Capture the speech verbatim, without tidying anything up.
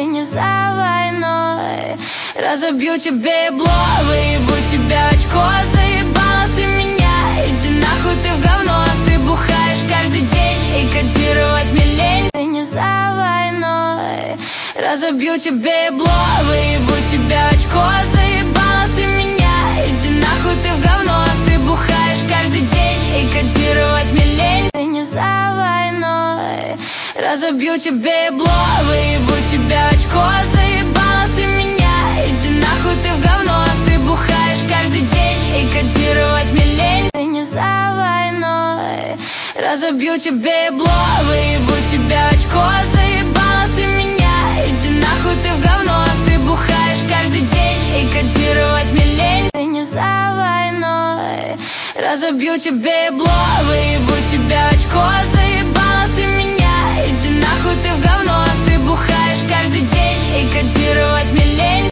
не за войной. Разобью тебе ебло, выебу тебя в очко. Заебала ты меня, иди нахуй ты в говно. Ты бухаешь каждый день и кодировать мне лень. Ты не за войной. Разобью тебе ебло, выебу тебя в очко. Заебала ты меня, иди нахуй ты в говно. Ты бухаешь каждый день и кодировать мне лень. Ты не за войной. Разобью тебе ебло, выебу тебя в очко. Заебала ты меня, иди нахуй ты в говно. Ты бухаешь каждый день и кодировать мне лень. Ты не за войной. Разобью тебе ебло, выебу тебя в очко. Заебала ты меня, иди нахуй ты в говно. Ты бухаешь каждый день и кодировать мне лень. Ты не за войной. Разобью тебе ебло, выебу тебя в очко. Заебала ты меня, иди нахуй ты в говно. Ты бухаешь каждый день и кодировать мне лень.